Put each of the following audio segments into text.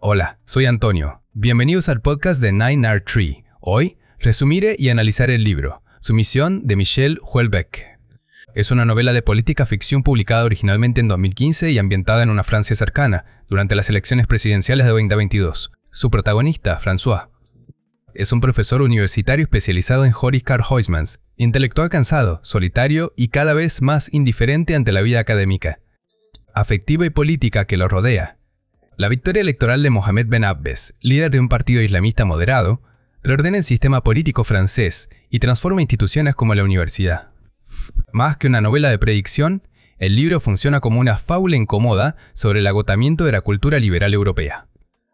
Hola, soy Antonio. Bienvenidos al podcast de 9R3. Hoy, resumiré y analizaré el libro Sumisión de Michel Houellebecq. Es una novela de política ficción publicada originalmente en 2015 y ambientada en una Francia cercana, durante las elecciones presidenciales de 2022. Su protagonista, François, es un profesor universitario especializado en Horizontal Huysmans, intelectual cansado, solitario y cada vez más indiferente ante la vida académica, afectiva y política que lo rodea. La victoria electoral de Mohamed Ben Abbès, líder de un partido islamista moderado, reordena el sistema político francés y transforma instituciones como la universidad. Más que una novela de predicción, el libro funciona como una fábula incómoda sobre el agotamiento de la cultura liberal europea,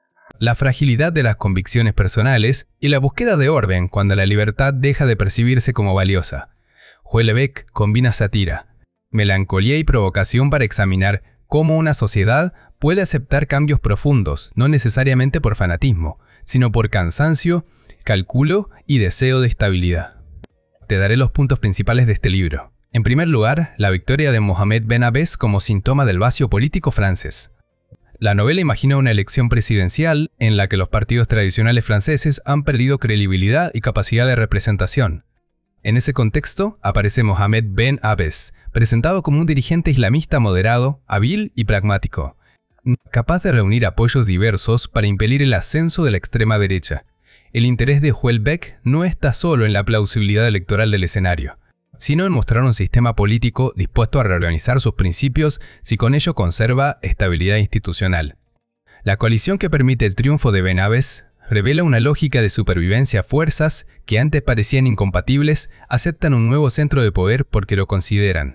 la fragilidad de las convicciones personales y la búsqueda de orden cuando la libertad deja de percibirse como valiosa. Houellebecq combina sátira, melancolía y provocación para examinar cómo una sociedad puede aceptar cambios profundos, no necesariamente por fanatismo, sino por cansancio, cálculo y deseo de estabilidad. Te daré los puntos principales de este libro. En primer lugar, la victoria de Mohamed Ben Abbès como síntoma del vacío político francés. La novela imagina una elección presidencial en la que los partidos tradicionales franceses han perdido credibilidad y capacidad de representación. En ese contexto, aparece Mohamed Ben Abbès, presentado como un dirigente islamista moderado, hábil y pragmático, capaz de reunir apoyos diversos para impedir el ascenso de la extrema derecha. El interés de Houellebecq no está solo en la plausibilidad electoral del escenario, sino en mostrar un sistema político dispuesto a reorganizar sus principios si con ello conserva estabilidad institucional. La coalición que permite el triunfo de Ben Abbès revela una lógica de supervivencia. Fuerzas que antes parecían incompatibles aceptan un nuevo centro de poder porque lo consideran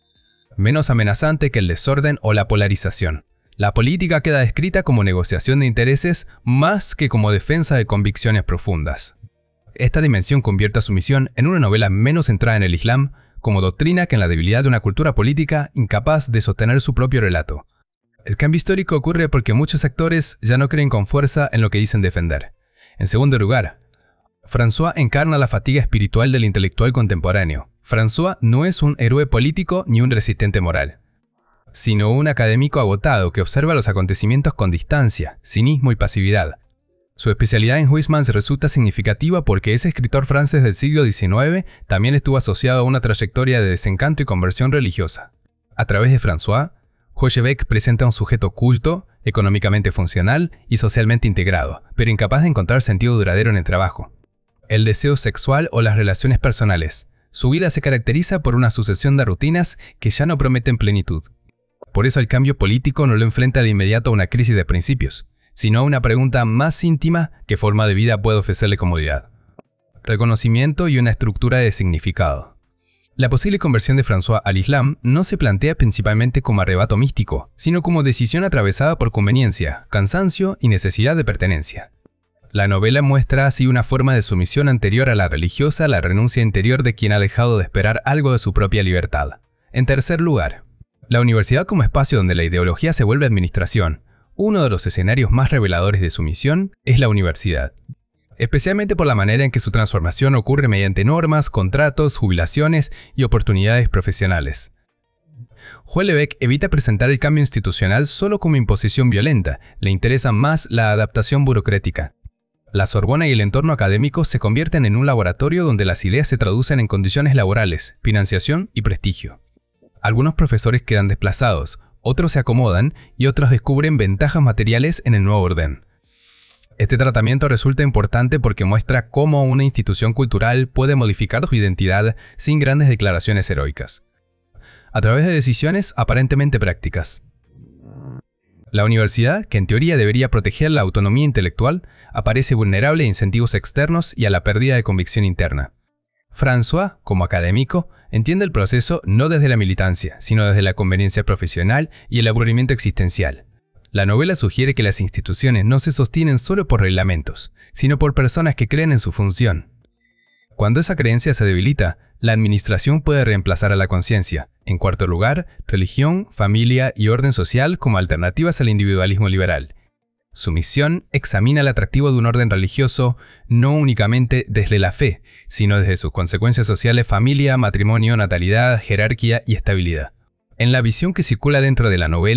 menos amenazante que el desorden o la polarización. La política queda descrita como negociación de intereses más que como defensa de convicciones profundas. Esta dimensión convierte a Sumisión en una novela menos centrada en el Islam como doctrina que en la debilidad de una cultura política incapaz de sostener su propio relato. El cambio histórico ocurre porque muchos actores ya no creen con fuerza en lo que dicen defender. En segundo lugar, François encarna la fatiga espiritual del intelectual contemporáneo. François no es un héroe político ni un resistente moral, sino un académico agotado que observa los acontecimientos con distancia, cinismo y pasividad. Su especialidad en Huysmans resulta significativa porque ese escritor francés del siglo XIX también estuvo asociado a una trayectoria de desencanto y conversión religiosa. A través de François, Houellebecq presenta un sujeto culto, económicamente funcional y socialmente integrado, pero incapaz de encontrar sentido duradero en el trabajo, el deseo sexual o las relaciones personales. Su vida se caracteriza por una sucesión de rutinas que ya no prometen plenitud. Por eso el cambio político no lo enfrenta de inmediato a una crisis de principios, sino a una pregunta más íntima: ¿qué forma de vida puede ofrecerle comodidad, reconocimiento y una estructura de significado? La posible conversión de François al Islam no se plantea principalmente como arrebato místico, sino como decisión atravesada por conveniencia, cansancio y necesidad de pertenencia. La novela muestra así una forma de sumisión anterior a la religiosa, la renuncia interior de quien ha dejado de esperar algo de su propia libertad. En tercer lugar, la universidad como espacio donde la ideología se vuelve administración. Uno de los escenarios más reveladores de sumisión es la universidad, especialmente por la manera en que su transformación ocurre mediante normas, contratos, jubilaciones y oportunidades profesionales. Houellebecq evita presentar el cambio institucional solo como imposición violenta, le interesa más la adaptación burocrática. La Sorbona y el entorno académico se convierten en un laboratorio donde las ideas se traducen en condiciones laborales, financiación y prestigio. Algunos profesores quedan desplazados, otros se acomodan y otros descubren ventajas materiales en el nuevo orden. Este tratamiento resulta importante porque muestra cómo una institución cultural puede modificar su identidad sin grandes declaraciones heroicas, a través de decisiones aparentemente prácticas. La universidad, que en teoría debería proteger la autonomía intelectual, aparece vulnerable a incentivos externos y a la pérdida de convicción interna. François, como académico, entiende el proceso no desde la militancia, sino desde la conveniencia profesional y el aburrimiento existencial. La novela sugiere que las instituciones no se sostienen solo por reglamentos, sino por personas que creen en su función. Cuando esa creencia se debilita, la administración puede reemplazar a la conciencia. En cuarto lugar, religión, familia y orden social como alternativas al individualismo liberal. Sumisión examina el atractivo de un orden religioso no únicamente desde la fe, sino desde sus consecuencias sociales: familia, matrimonio, natalidad, jerarquía y estabilidad. En la visión que circula dentro de la novela,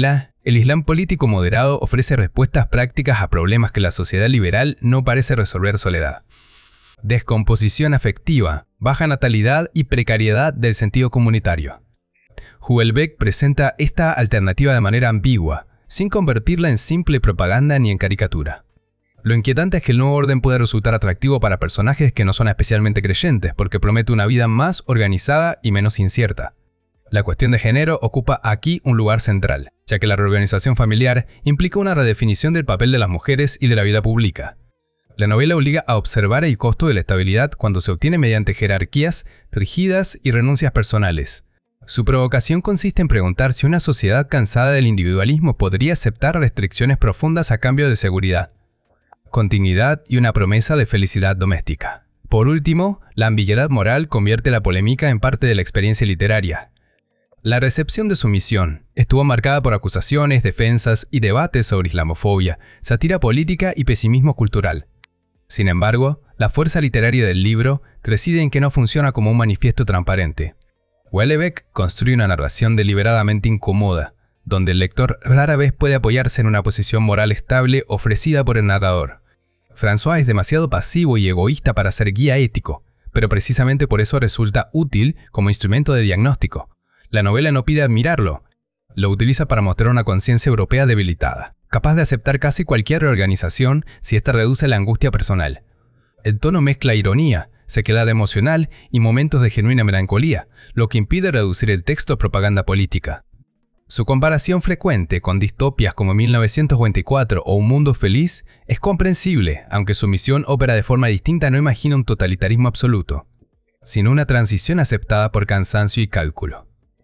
el Islam político moderado ofrece respuestas prácticas a problemas que la sociedad liberal no parece resolver soledad. Descomposición afectiva, baja natalidad y precariedad del sentido comunitario. Houellebecq presenta esta alternativa de manera ambigua, sin convertirla en simple propaganda ni en caricatura. Lo inquietante es que el nuevo orden puede resultar atractivo para personajes que no son especialmente creyentes, porque promete una vida más organizada y menos incierta. La cuestión de género ocupa aquí un lugar central, ya que la reorganización familiar implica una redefinición del papel de las mujeres y de la vida pública. La novela obliga a observar el costo de la estabilidad cuando se obtiene mediante jerarquías rígidas y renuncias personales. Su provocación consiste en preguntar si una sociedad cansada del individualismo podría aceptar restricciones profundas a cambio de seguridad, continuidad y una promesa de felicidad doméstica. Por último, la ambigüedad moral convierte la polémica en parte de la experiencia literaria. La recepción de Sumisión estuvo marcada por acusaciones, defensas y debates sobre islamofobia, sátira política y pesimismo cultural. Sin embargo, la fuerza literaria del libro reside en que no funciona como un manifiesto transparente. Houellebecq construye una narración deliberadamente incómoda, donde el lector rara vez puede apoyarse en una posición moral estable ofrecida por el narrador. François es demasiado pasivo y egoísta para ser guía ético, pero precisamente por eso resulta útil como instrumento de diagnóstico. La novela no pide admirarlo, lo utiliza para mostrar una conciencia europea debilitada, capaz de aceptar casi cualquier reorganización si ésta reduce la angustia personal. El tono mezcla ironía, sequedad emocional y momentos de genuina melancolía, lo que impide reducir el texto a propaganda política. Su comparación frecuente con distopias como 1924 o Un mundo feliz es comprensible, aunque su misión opera de forma distinta no imagina un totalitarismo absoluto, sino una transición aceptada por cansancio y cálculo.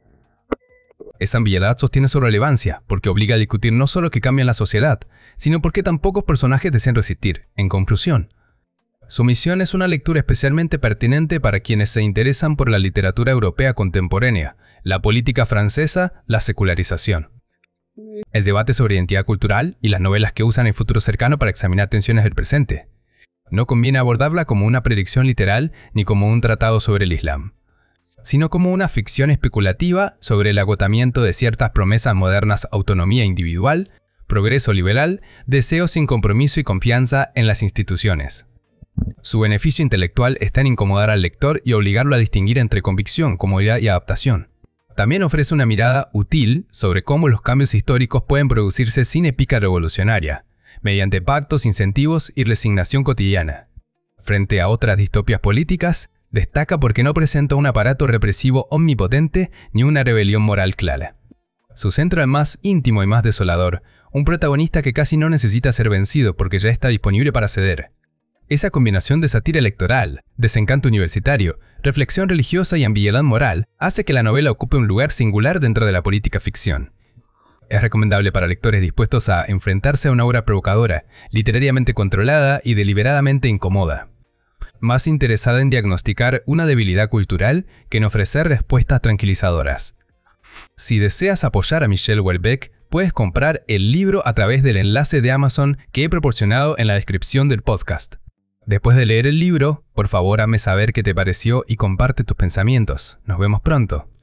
Esa ambigüedad sostiene su relevancia, porque obliga a discutir no solo que cambia la sociedad, sino porque tan pocos personajes desean resistir. En conclusión, Sumisión es una lectura especialmente pertinente para quienes se interesan por la literatura europea contemporánea, la política francesa, la secularización, el debate sobre identidad cultural y las novelas que usan el futuro cercano para examinar tensiones del presente. No conviene abordarla como una predicción literal ni como un tratado sobre el Islam, sino como una ficción especulativa sobre el agotamiento de ciertas promesas modernas: autonomía individual, progreso liberal, deseo sin compromiso y confianza en las instituciones. Su beneficio intelectual está en incomodar al lector y obligarlo a distinguir entre convicción, comodidad y adaptación. También ofrece una mirada útil sobre cómo los cambios históricos pueden producirse sin épica revolucionaria, mediante pactos, incentivos y resignación cotidiana. Frente a otras distopias políticas, destaca porque no presenta un aparato represivo omnipotente ni una rebelión moral clara. Su centro es más íntimo y más desolador, un protagonista que casi no necesita ser vencido porque ya está disponible para ceder. Esa combinación de sátira electoral, desencanto universitario, reflexión religiosa y ambigüedad moral hace que la novela ocupe un lugar singular dentro de la política ficción. Es recomendable para lectores dispuestos a enfrentarse a una obra provocadora, literariamente controlada y deliberadamente incómoda, más interesada en diagnosticar una debilidad cultural que en ofrecer respuestas tranquilizadoras. Si deseas apoyar a Michel Houellebecq, puedes comprar el libro a través del enlace de Amazon que he proporcionado en la descripción del podcast. Después de leer el libro, por favor hazme saber qué te pareció y comparte tus pensamientos. Nos vemos pronto.